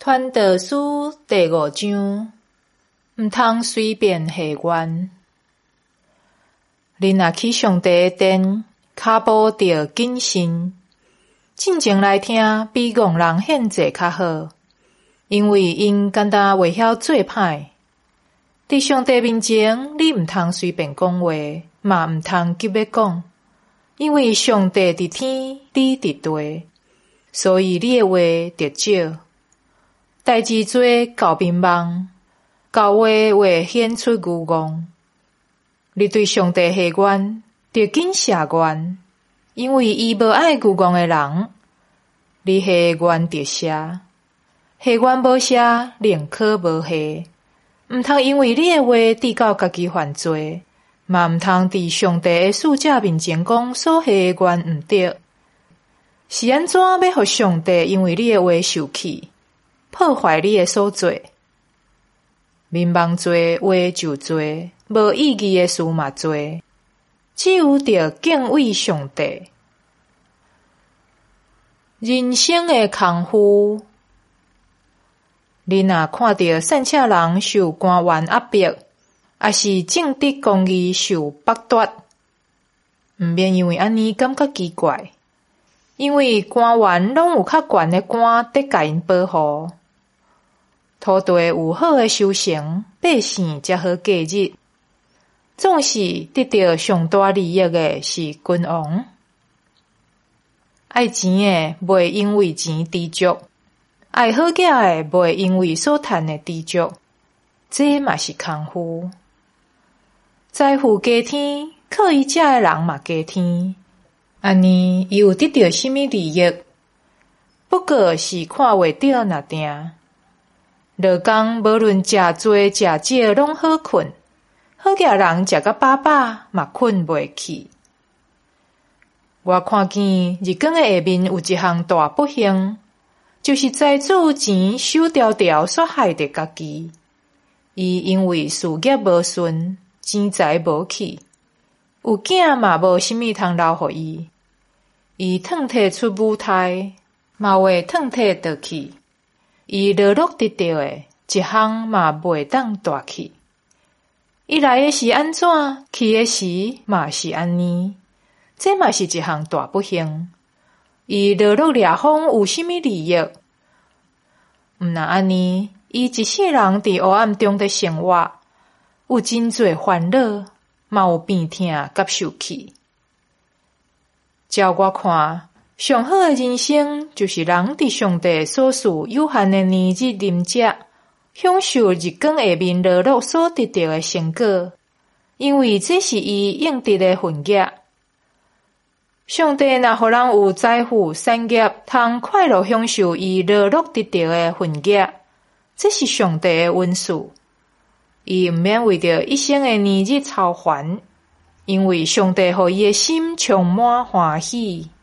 传道书第5章，毋通随便下愿。你若去上帝的殿，脚步着谨慎，进前来听比戆人献祭较好，因为因简单袂晓做歹。伫上帝面前，你毋通随便讲话，嘛毋通急要讲，因为上帝伫天，你伫地，所以你的话得少。代志多交面梦，交话会显出愚妄。你对上帝下愿，得紧下愿，因为伊无爱愚妄的人。你下愿得下，下愿无下，宁可无下。毋通因为你的话抵到家己犯罪，嘛毋通伫上帝的使者面前讲所下的愿毋对。是安怎要互上帝因为你的话受气，破坏你的所做？面梦做，话就做，无意义的事嘛做，只有着敬畏上帝。人生的功夫，你若看到善车人受官员压迫，也是正直公义受剥夺，毋免因为安尼感觉奇怪，因为官员拢有较悬的官得甲因保护。土地有好的收成，百姓才好过日。总是得到上大利益的是君王。爱钱的袂因为钱知足，爱好价的袂因为所趁的知足，这嘛是功夫。财富加天，靠伊食的人嘛加天。安尼伊有得到什么利益？不过是看袂到那定。落工无论食多食少拢好困，好价人食到饱饱嘛困袂去。我看见日光的下面有一项大不幸，就是财主钱手条条所害的家己。伊因为事业无顺，钱财无去，有囝嘛无什么通留互伊。伊褪摕出舞台，嘛会褪摕倒去。伊落落得到的，一项嘛袂当大去。伊来的是安怎，去的时嘛是安尼，这嘛是一项大不幸。伊落落掠风有什么利益？毋那安尼，伊一世人伫黑暗中的生活，有真侪烦恼，嘛有病痛甲受气。照我看，上好的人生，就是人伫上帝所赐有限的年日临食，享受日光下面落落所得到的成果，因为这是伊应得的份业。上帝若互人有财富产业，通快乐享受伊落落得到的份业，这是上帝的恩赐。伊毋免为着一生的年日操烦，因为上帝互伊的心充满欢喜。